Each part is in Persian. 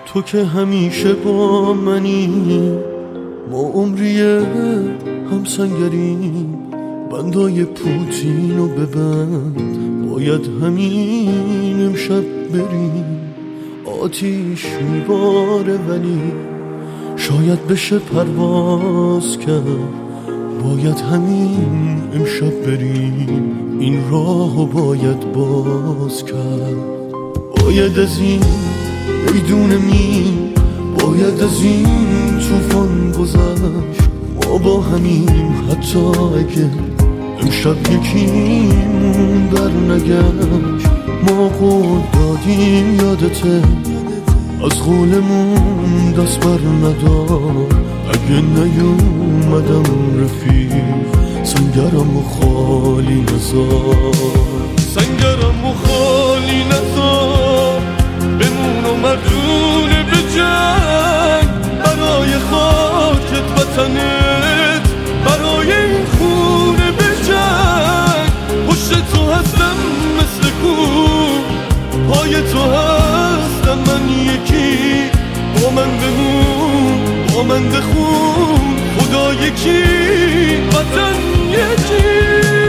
تو که همیشه با منی، ما عمریه هم سنگریم. بندای پوتینو ببند، باید همین امشب بریم. آتیش میباره ولی شاید بشه پرواز کرد، باید همین امشب بریم. این راهو باید باز کرد. باید از این میدون باید از این طوفان گذشت. ما با همیم حتی اگه امشب یکیمون در نگشت. ما قول دادیم یادته، از قولمون دست بر ندار. اگه نیومدم رفیق، سنگرمو خالی نذار. سنگرمو خالی نذار، بمون و مردون به جنگ. برای خاکت وطنت، برای این خونه به جنگ. پشت تو هستم مثل کوه، پای تو هستم من یکی. با من بمون، با من بخون، خدا یکی، وطن یکی.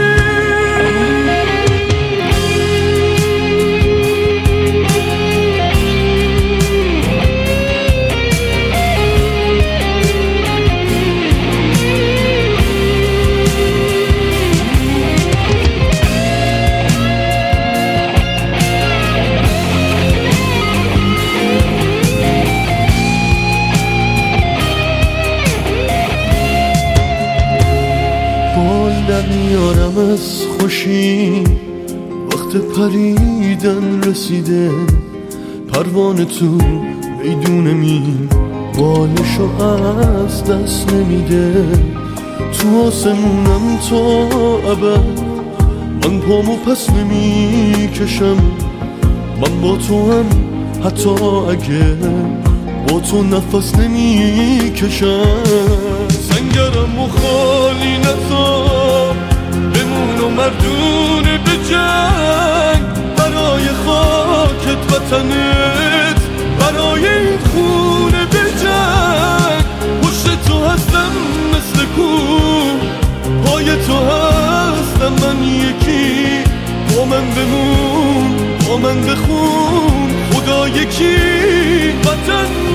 بال در میارم از خوشی، وقت پریدن رسیده. پروانه تو میدون بالشو از دست نمیده. تو آسمونم تا ابد، من پامو پس نمیکشم. من با تو هم حتی اگه با تو نفس نمیکشم. سنگرمو خالی نذار، بمون و مردون به جنگ. برای خاکت وطنت، برای این خونه به جنگ. پشت تو هستم مثل کوه، پای تو هستم من یکی. با من بمون، با من بخون، خدا یکی، وطن